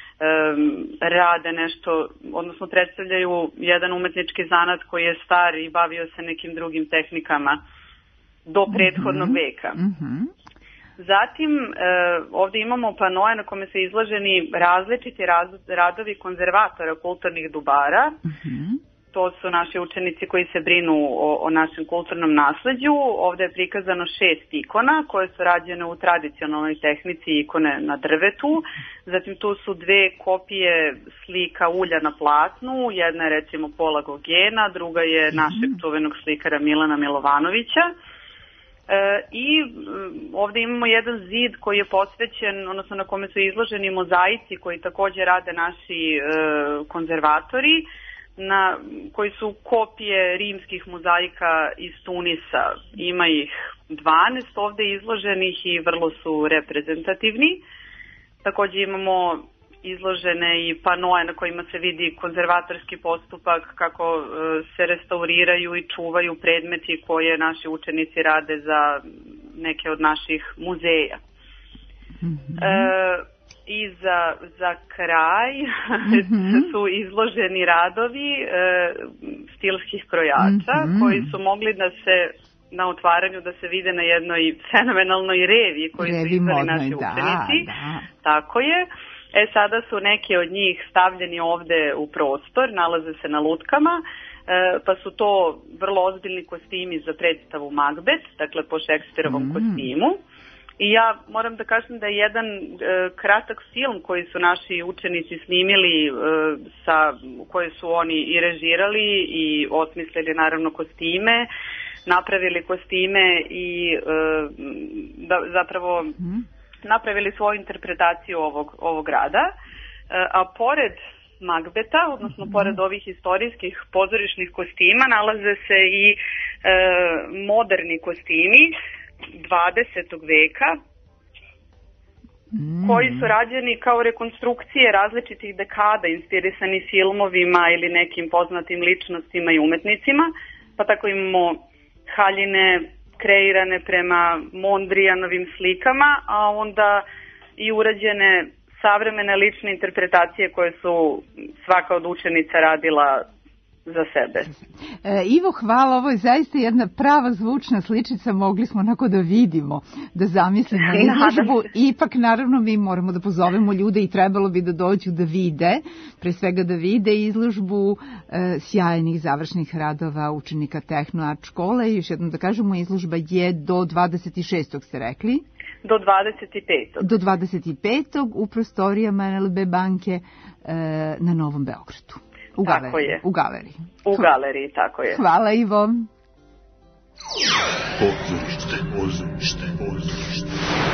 S21: rade nešto, odnosno predstavljaju jedan umetnički zanat koji je star i bavio se nekim drugim tehnikama do prethodnog mm-hmm. veka. Mm-hmm. Zatim, e, ovdje imamo panoje na kome su izloženi različiti raz, radovi konzervatora kulturnih dobara. Mm-hmm. To su naši učenici koji se brinu o, o našem kulturnom nasleđu. Ovdje je prikazano šest ikona koje su rađene u tradicionalnoj tehnici ikone na drvetu. Zatim tu su dve kopije slika ulja na platnu. Jedna je recimo Pola Gogena, druga je mm-hmm. našeg čuvenog slikara Milana Milovanovića. E, I ovdje imamo jedan zid koji je posvećen, odnosno na kome su izloženi mozaici koji također rade naši e, konzervatori, na, koji su kopije rimskih mozaika iz Tunisa. Ima ih dvanaest ovdje izloženih i vrlo su reprezentativni. Također imamo izložene i panoje na kojima se vidi konzervatorski postupak, kako e, se restauriraju i čuvaju predmeti koje naši učenici rade za neke od naših muzeja. Mm-hmm. E, I za, za kraj mm-hmm. su izloženi radovi e, stilskih krojača mm-hmm. koji su mogli da se na otvaranju da se vide na jednoj fenomenalnoj revi koju su izveli naši da, učenici. Da. Tako je. E sada su neki od njih stavljeni ovde u prostor, nalaze se na lutkama, e, pa su to vrlo ozbiljni kostimi za predstavu Macbeth, dakle po Šekspirovom mm. kostimu. I ja moram da kažem da je jedan e, kratak film koji su naši učenici snimili, e, sa, koje su oni i režirali i osmislili naravno kostime, napravili kostime i e, da, zapravo... Mm. napravili svoju interpretaciju ovog, ovog rada, a pored Macbeta, odnosno mm-hmm. pored ovih istorijskih pozorišnih kostima, nalaze se i e, moderni kostimi dvadesetog veka, mm. koji su rađeni kao rekonstrukcije različitih dekada, inspirisani filmovima ili nekim poznatim ličnostima i umetnicima, pa tako imamo haljine kreirane prema Mondrijanovim slikama, a onda i urađene savremene lične interpretacije koje su svaka od učenica radila za sebe.
S2: E, Ivo, hvala, ovo je zaista jedna prava zvučna sličica, mogli smo onako da vidimo, da zamislimo izložbu, ipak naravno mi moramo da pozovemo ljude i trebalo bi da dođu da vide, pre svega da vide izložbu e, sjajnih završnih radova učenika Tehno-Art škole. Još jednom da kažemo, izložba je do dvadeset šestog ste rekli?
S21: Do dvadeset petog
S2: Do dvadeset petog u prostorijama N L B banke e, na Novom Beogradu. U
S21: tako
S2: galeriji,
S21: je.
S2: U galeriji.
S21: U galeriji, tako je.
S2: Hvala, Ivo.
S10: Pozorište, pozorište, pozorište.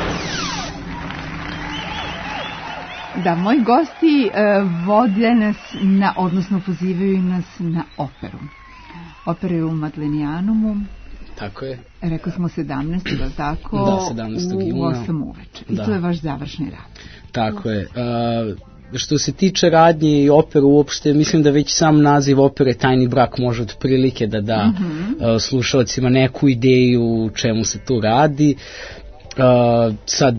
S2: Da, moji gosti e, vode nas na, odnosno pozivaju nas na operu. Opera je u Madlenijanumu.
S3: Tako je.
S2: Rekao smo sedamnaestog da tako?
S3: Da, sedamnaestog
S2: u
S3: juna.
S2: osam uveče. I
S3: da.
S2: to je vaš završni rad.
S3: Tako je. Uh, što se tiče radnje i opere uopšte, mislim da već sam naziv opere Tajni brak može otprilike da da mm-hmm. uh, slušalcima neku ideju u čemu se tu radi. Uh, sad,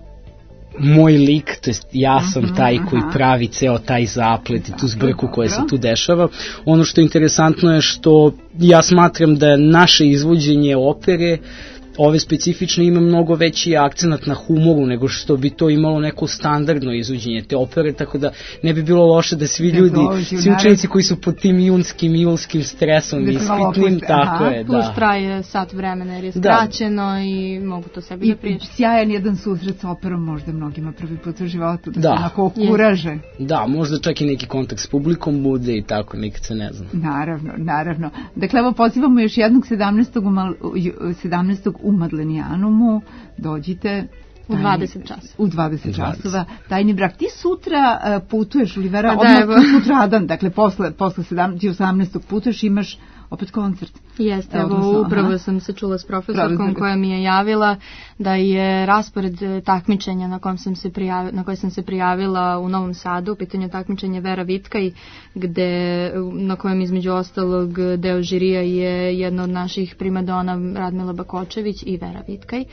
S3: moj lik, to jest ja sam uh-huh, taj koji aha. pravi ceo taj zaplet i tu zbrku koja se tu dešava. Ono što je interesantno je što ja smatram da naše izvođenje opere ove specifične ima mnogo veći akcenat na humoru nego što bi to imalo neko standardno izvođenje te opere, tako da ne bi bilo loše da svi ljudi, svi učenici koji su pod tim junskim, julskim stresom i ispitnim, tako je, da.
S4: Plus traje sat vremena jer je skraćeno i mogu to sebi da prijeći.
S2: I sjajan jedan susret s operom možda mnogima prvi put u životu, da, da. se onako okuraže.
S3: Da, možda čak i neki kontakt s publikom bude i tako, nikad se ne zna.
S2: Naravno, naravno. Dakle, evo pozivamo još jednog sedamnaestog sedamnaestog u Madlenijanumu, dođite
S4: u dvadeset časova.
S2: U dvadeset časova. Tajni brak. Ti sutra uh, putuješ, Olivera, odmah sutradan, dakle posle, posle sedamnaestog osamnaestog putuješ, imaš opet koncert.
S4: Jeste, evo odnosno, upravo aha. sam se čula s profesorkom koja mi je javila da je raspored takmičenja na kojem sam se prijavila, na koje sam se prijavila u Novom Sadu, u pitanju takmičenja Vera Vitkaj, gde, na kojem između ostalog deo žirija je jedna od naših primadona Radmila Bakočević i Vera Vitkaj.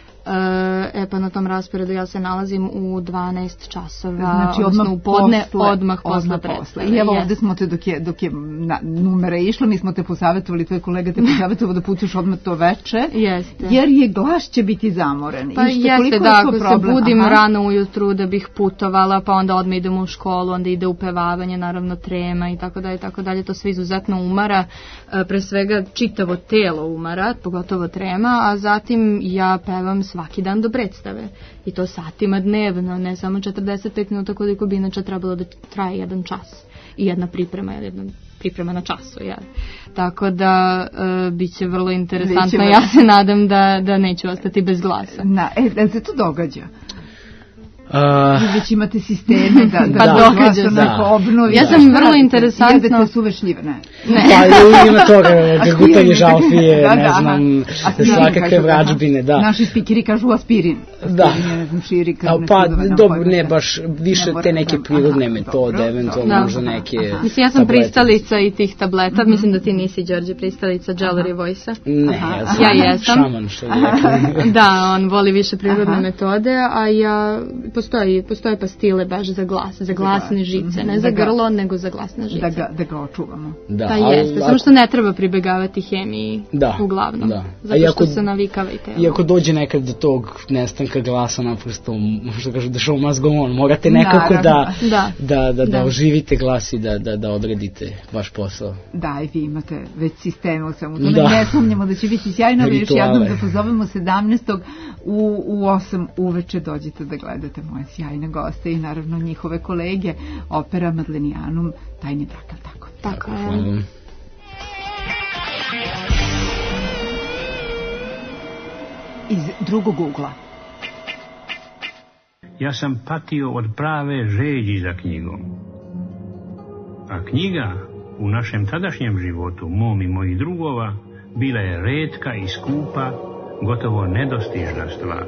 S4: E pa na tom rasporedu ja se nalazim u dvanaest časova,
S2: znači
S4: odnosno u podne,
S2: posle,
S4: odmah posle predstave.
S2: I evo yes. ovde smo te dok je, dok je na, numere išlo, mi smo te posavjetovali, tvoj kolega te posavjetovao da putuješ odmah to veče,
S4: jeste.
S2: Jer je glas će biti zamoren.
S4: Pa
S2: I što,
S4: jeste, da, ako
S2: problem?
S4: se budim
S2: Aha.
S4: rano ujutru da bih putovala, pa onda odmah idem u školu, onda ide upevavanje, naravno trema i tako dalje, tako dalje, to sve izuzetno umara, pre svega čitavo telo umara, pogotovo trema, a zatim ja pevam svaki dan do predstave i to satima dnevno, ne samo četrdeset pet minuta koliko bi inače trebalo da traje jedan čas i jedna priprema, jedna priprema na času, ja. Tako da e, bit će vrlo interesantno, ja se nadam da, da neću ostati bez glasa.
S2: Na, e, da se to događa?
S3: Uh,
S2: već imate sisteme da, da,
S4: pa
S2: da glas onako obnovi.
S4: Ja sam vrlo interesantno.
S2: Jedete suvešljive, ne?
S3: Ne. Pa ima toga, gutanje žalfije, da, ne da, znam, svakakve vrađbine, da.
S2: Naši spikeri kažu aspirin.
S3: Da.
S2: Ne znam, širi krvne
S3: pa,
S2: sudove.
S3: dobro, ne, baš više te neke prirodne metode, eventualno možda neke
S4: aha. Mislim, ja sam pristalica i tih tableta, mm-hmm. mislim da ti nisi, Đorđe, pristalica Jewelry Voice-a.
S3: Ne, ja sam,
S4: ja jesam.
S3: Šaman, što je rekao.
S4: Da, on voli više prirodne aha. metode, a ja... Postoji, postoje pastile baš za glas, za glasne žice, ne za grlo, nego za glasne žice.
S2: Da ga, da ga očuvamo.
S3: Da,
S4: pa jeste, samo što ne treba pribegavati hemiji
S3: da,
S4: uglavnom,
S3: da.
S4: zato što ako, se navikava i telo.
S3: I ako dođe nekad do tog nestanka glasa, naprosto, možda kažu da show must go on, morate nekako da, da, da, da, da oživite glas i da, da, da odredite vaš posao.
S2: Da, i vi imate već sisteme u svemu tome, da. Ne sumnjamo da će biti sjajno, još jednom da pozovemo sedamnaestog u, u osam uveče dođete da gledate moje sjajne goste i naravno njihove kolege, opera Madlenijanum, Tajni brak, tako?
S4: Tako je.
S2: Iz drugog ugla.
S1: Ja sam patio od prave žeđi za knjigom. A knjiga u našem tadašnjem životu, mom i mojih drugova, bila je retka i skupa, gotovo nedostižna stvar.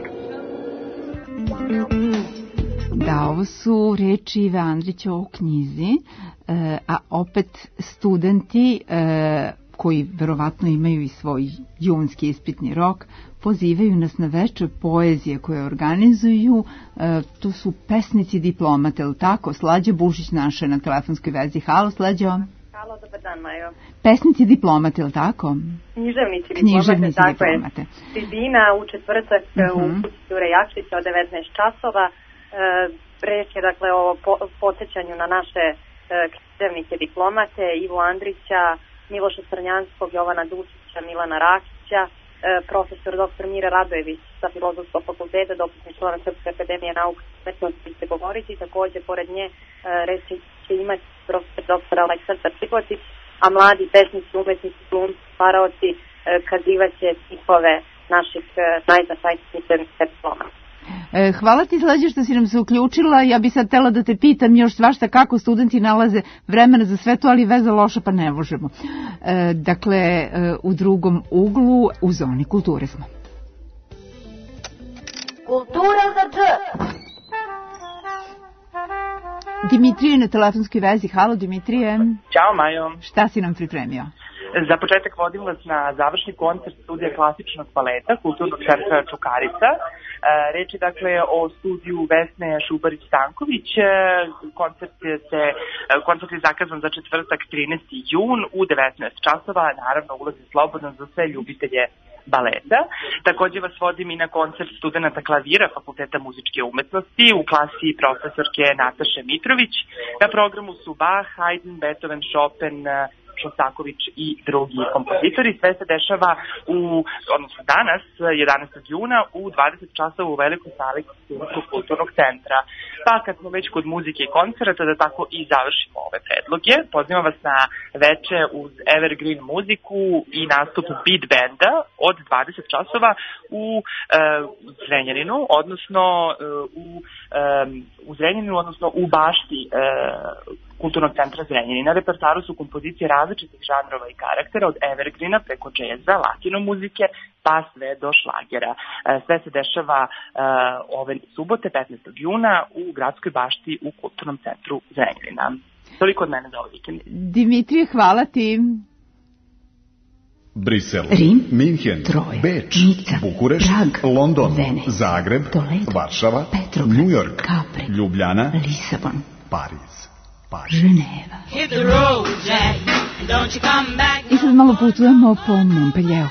S2: Da, ovo su reči Ive Andrića o knjizi, a opet studenti koji verovatno imaju i svoj junski ispitni rok, pozivaju nas na večer poezije koje organizuju. To su pesnici diplomate, ili tako? Slađa Bušić naša na telefonskoj vezi. Halo, Slađo.
S5: Halo, dobar dan, Majo.
S2: Pesnici diplomate, ili tako?
S5: Književnici diplomate,
S2: Književnici
S5: tako
S2: diplomate.
S5: je. Tribina u četvrtak uh-huh. u kući Jure Jakšića od devetnaest časova. E, reč je dakle o po, podsjećanju na naše e, književnike diplomate, Ivu Andrića, Miloša Crnjanskog, Jovana Dučića, Milana Rakića, e, profesor doktor Mira Radojević sa Filozofskog fakulteta, dopisni član Srpske akademije nauka i umetnosti će govoriti. Takođe, pored nje e, reč će imati profesor doktor Aleksandar Čigotić, a mladi pesnici, umetnici, glumci, paraoci e, kazivaće stihove naših e, najznačajnijih književnika diplomata.
S2: E, hvala ti, Slađe, što si nam se uključila. Ja bi sad tela da te pitam još svašta kako studenti nalaze vremena za sve to, ali veza loša pa ne možemo. E, dakle, e, u drugom uglu u zoni kulture smo.
S22: Kultura za dž.
S2: Dimitrije je na telefonskoj vezi. Halo, Dimitrije.
S23: Ćao, Majo.
S2: Šta si nam pripremio?
S23: Za početak vodim vas na završni koncert studija klasičnog baleta Kulturnog centra Čukarica. Reč je dakle o studiju Vesne Šubarić-Stanković. Koncert je, se, koncert je zakazan za četvrtak trinaesti jun u devetnaest časova. Naravno, ulaz je slobodan za sve ljubitelje baleta. Takođe vas vodim i na koncert studenta klavira Fakulteta muzičke umetnosti u klasi profesorke Nataše Mitrović. Na programu su Bach, Haydn, Beethoven, Chopin, Šostaković i drugi kompozitori. Sve se dešava u, odnosno danas, jedanaestog juna u dvadeset časova u velikoj sali Studentskog kulturnog centra. Pa kad smo već kod muzike i koncerta, da tako i završimo ove predloge, pozivam vas na veče uz Evergreen muziku i nastup Beat Benda od dvadeset časova u e, Zrenjaninu, odnosno e, u, e, u Zrenjaninu, odnosno u bašti e, Kulturnog centra Zrenjanin. Na repertoaru su kompozicije različitih žanrova i karaktera, od evergreena preko džeza, latino muzike, pa sve do šlagera. Sve se dešava uh, ove subote, petnaestog juna, u gradskoj bašti u Kulturnom centru Zrenjanina. Toliko od mene za ovaj vikend.
S2: Dimitrije, hvala ti.
S11: Brisel,
S12: Rim,
S11: Minhen,
S12: Troj,
S11: Beč,
S12: Nica,
S11: Bukurešt,
S12: Prag,
S11: London,
S12: Venice,
S11: Zagreb,
S12: Toledo,
S11: Varšava,
S12: Petrograd,
S11: New York,
S12: Capri,
S11: Ljubljana,
S12: Lisabon,
S11: Pariz.
S12: Ženeva.
S2: I sad malo putujemo po Montpellieru.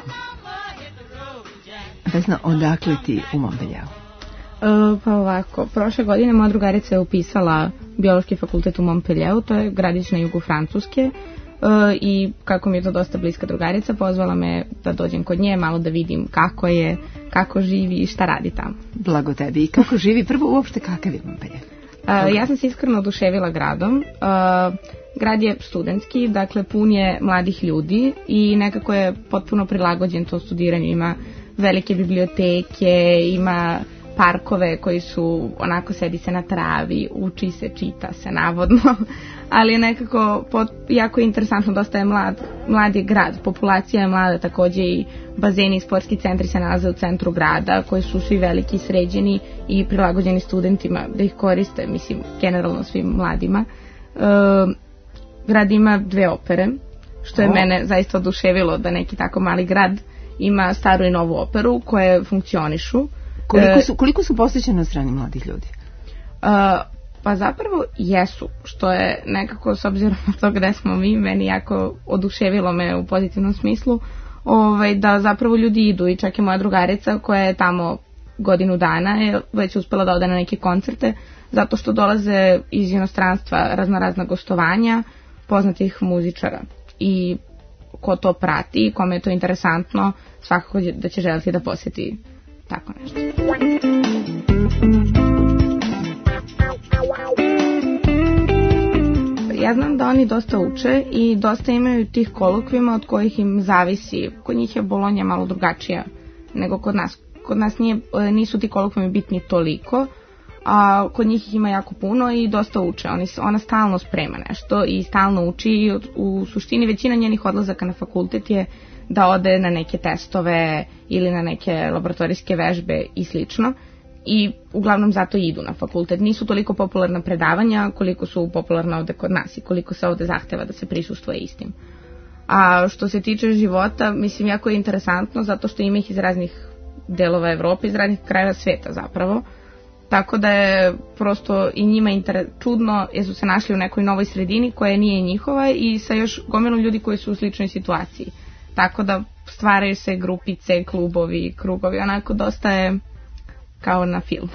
S2: Vesna, odakle ti u Montpellieru?
S4: Uh, pa ovako, prošle godine moja drugarica je upisala biološki fakultet u Montpellieru, to je gradić na jugu Francuske, uh, i kako mi je to dosta bliska drugarica, pozvala me da dođem kod nje, malo da vidim kako je, kako živi i šta radi tamo.
S2: Blago tebi. I kako živi? Prvo, uopšte kakav je Montpellier?
S4: Uh, ja sam se iskreno oduševila gradom. Uh, grad je studentski, dakle pun je mladih ljudi i nekako je potpuno prilagođen to studiranju. Ima velike biblioteke, ima parkove koji su, onako sedi se na travi, uči se, čita se navodno, ali je nekako pot, jako interesantno, dosta je mlad, mlad je grad, populacija je mlada, takođe i bazeni i sportski centri se nalaze u centru grada, koji su svi veliki, sređeni i prilagođeni studentima da ih koriste, mislim, generalno svim mladima. E, grad ima dve opere, što je oh. mene zaista oduševilo da neki tako mali grad ima staru i novu operu koje funkcionišu.
S2: Koliko su, koliko su posjećene od strane mladih ljudi?
S4: Uh, pa zapravo jesu, što je nekako, s obzirom na to gde smo mi, meni jako oduševilo me u pozitivnom smislu, ovaj, da zapravo ljudi idu, i čak i moja drugarica koja je tamo godinu dana je već uspela da ode na neke koncerte, zato što dolaze iz inostranstva raznorazna gostovanja poznatih muzičara. I ko to prati, kome je to interesantno, svakako da će želiti da posjeti tako nešto. Ja znam da oni dosta uče i dosta imaju tih kolokvijuma od kojih im zavisi. Kod njih je Bolonja malo drugačija nego kod nas. Kod nas nije, nisu ti kolokvijumi bitni toliko, a kod njih ih ima jako puno i dosta uče. Oni, ona stalno sprema nešto i stalno uči i u, u suštini većina njenih odlazaka na fakultet je da ode na neke testove ili na neke laboratorijske vežbe i slično. I uglavnom zato idu na fakultet. Nisu toliko popularna predavanja koliko su popularna ovde kod nas i koliko se ovde zahteva da se prisustuje istim. A što se tiče života, mislim, jako je interesantno zato što ima ih iz raznih delova Evrope, iz raznih krajeva sveta zapravo.
S6: tako da je prosto i njima inter... čudno jer su se našli u nekoj novoj sredini koja nije njihova i sa još gomilom ljudi koji su u sličnoj situaciji. Tako da stvaraju se grupice, klubovi, krugovi, onako dosta je kao na filmu.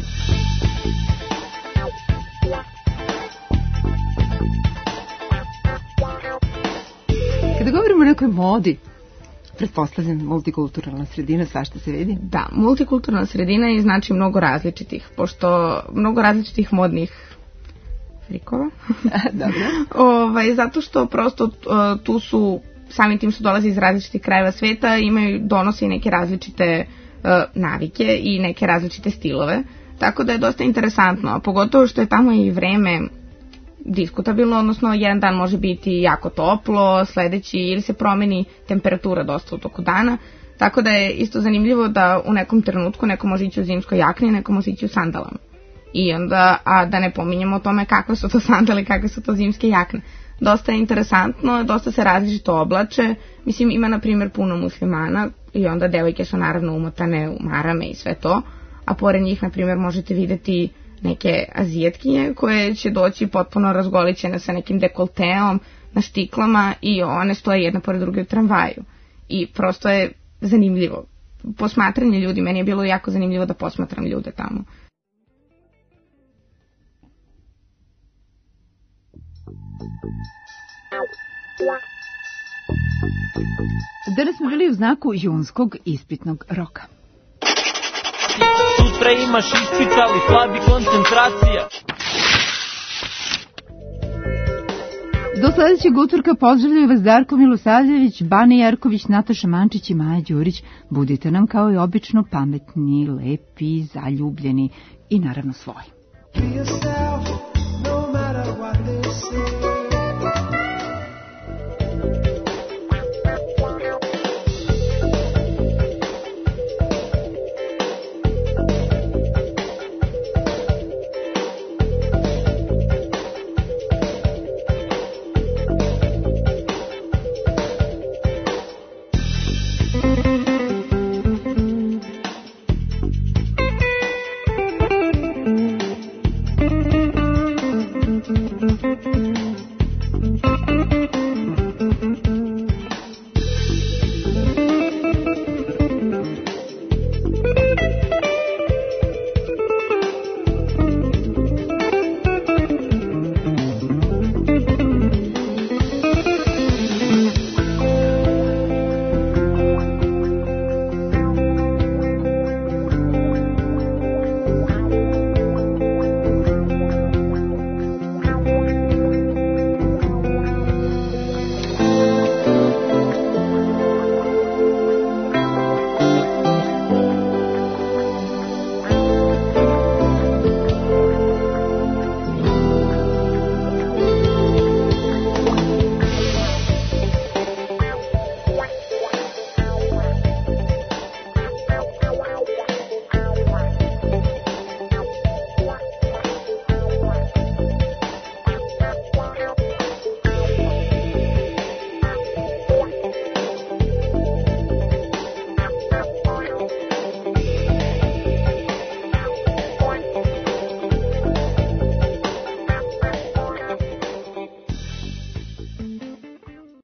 S2: Kada govorimo o nekoj modi, pretpostavljam multikulturalna sredina, svašta se vidi?
S6: Da, multikulturalna sredina i znači mnogo različitih, pošto mnogo različitih modnih frikova.
S2: Dobro.
S6: ovaj, zato što prosto uh, tu su, samim tim što dolaze iz različitih krajeva sveta, imaju, donose i neke različite uh, navike i neke različite stilove, tako da je dosta interesantno, a pogotovo što je tamo i vreme diskutabilno, odnosno jedan dan može biti jako toplo, sledeći ili se promeni temperatura dosta u toku dana, tako da je isto zanimljivo da u nekom trenutku neko može ići u zimskoj jakni, neko može ići u sandalama. I onda, a da ne pominjemo o tome kakve su to sandale, kakve su to zimske jakne. Dosta je interesantno, dosta se različito oblače, mislim ima na primjer puno muslimana i onda devojke su naravno umotane u marame i sve to, a pored njih na primjer možete videti neke azijatkinje koje će doći potpuno razgolićene sa nekim dekolteom na štiklama i one stoje jedna pored druge u tramvaju. I prosto je zanimljivo. Posmatranje ljudi, meni je bilo jako zanimljivo da posmatram ljude tamo.
S2: Danas smo bili u znaku junskog ispitnog roka.
S7: Sutra imaš ispit, ali slabi koncentracija.
S2: Do sledećeg utorka pozdravljaju vas Darko Milosavljević, Bane Jerković, Nataša Mančić i Maja Đurić. Budite nam kao i obično pametni, lepi, zaljubljeni i naravno svoji.